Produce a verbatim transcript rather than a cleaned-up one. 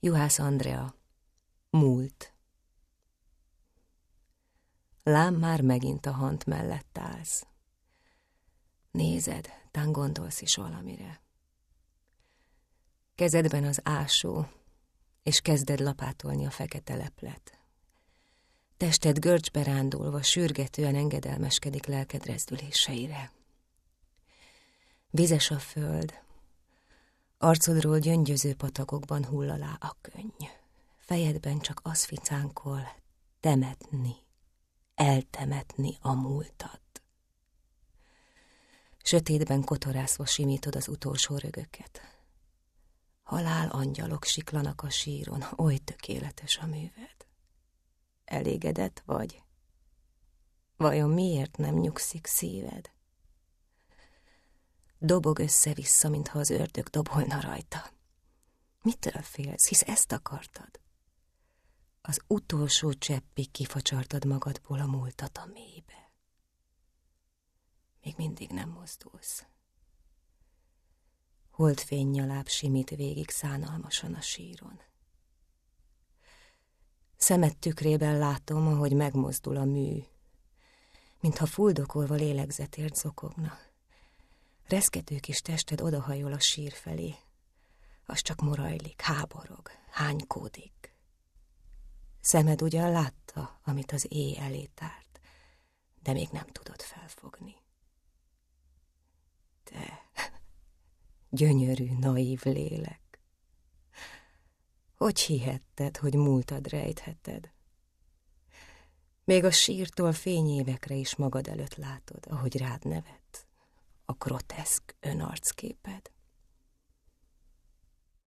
Juhász Andrea. Múlt. Lám már megint a hant mellett állsz. Nézed, tán gondolsz is valamire. Kezedben az ásó, és kezded lapátolni a fekete leplet. Tested görcsbe rándulva, sürgetően engedelmeskedik lelked rezdüléseire. Vizes a föld, arcodról gyöngyöző patakokban hull alá a könny. Fejedben csak az ficánkol, temetni, eltemetni a múltat. Sötétben kotorászva simítod az utolsó rögöket. Halál angyalok siklanak a síron, oly tökéletes a műved. Elégedett vagy? Vajon miért nem nyugszik szíved? Dobog össze-vissza, mintha az ördög dobolna rajta. Mitől félsz, hisz ezt akartad? Az utolsó cseppig kifacsartad magadból a múltat a mélybe. Még mindig nem mozdulsz. Holdfénnyaláb simít végig szánalmasan a síron. Szemed tükrében látom, ahogy megmozdul a mű, mintha fuldokolva lélegzetért zokogna. Reszkető kis tested odahajol a sír felé, az csak morajlik, háborog, hánykódik. Szemed ugyan látta, amit az éj elé tárt, de még nem tudod felfogni. Te, gyönyörű, naív lélek, hogy hihetted, hogy múltad rejtheted? Még a sírtól fényévekre is magad előtt látod, ahogy rád nevet a groteszk önarcképed.